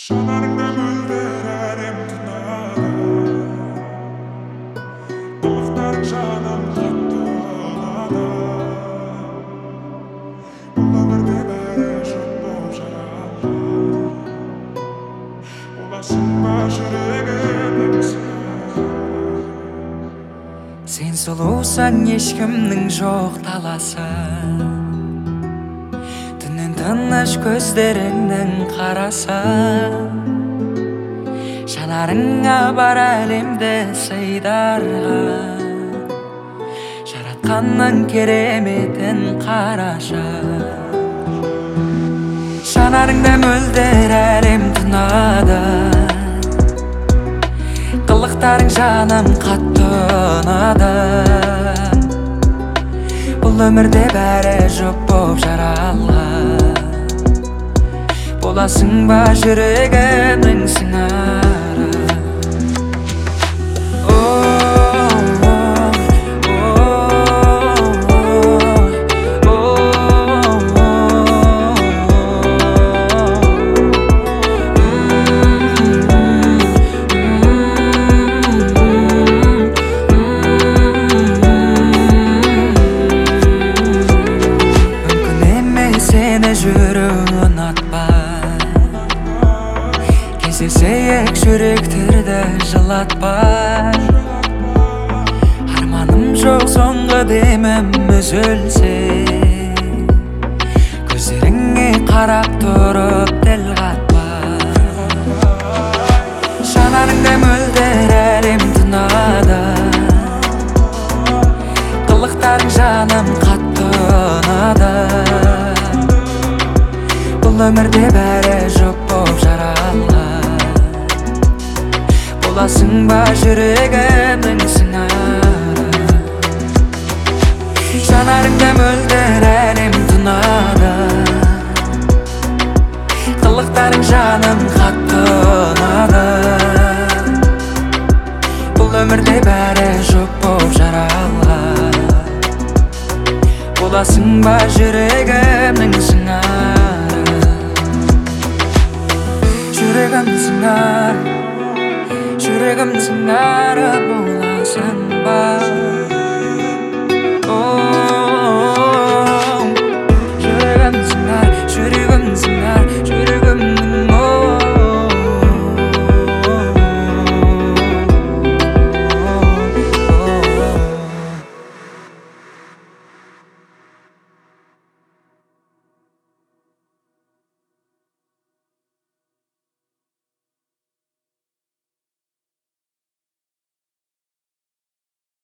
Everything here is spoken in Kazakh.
Жанарыңда мөлдір әлем тынады, қылықтарың жаным қатты ұнады. Бұл өмірде бәрі жоқ болып жаралған, боласың ба жүрегімнің сыңары. Сен сұлусаң, ешкімнің жоқ таласы, түннен тыныш көздеріңнің қарасы. Жанарыңа бар әлемді сыйдарға, жаратқанның кереметін қарашы. Жанарыңда мөлдір әлем тынады, қылықтарың жаным қатты ұнады. Бұл өмірде бәрі жоқ болып жаралған, боласың ба жүрегімнің сыңары. Сені жүру ұнатпай, кездесейік жүректерді жылатпай. Арманым жоқ соңғы демім үзілсе, көздеріңе қарап тұрып тіл қатпай. Жанарыңда мөлдір әлем тынады, қылықтарың жаным қатты ұнады. Бұл өмірде бәрі жоқ болып жаралған, боласың ба жүрегімнің сыңары. Жанарыңда мөлдір әлем тынады, қылықтарың жаным қатты ұнады. Бұл өмірде бәрі жоқ болып жаралған, боласың ба жүрегімнің сыңары. Жүрегімнің сыңары, жүрегімнің сыңары.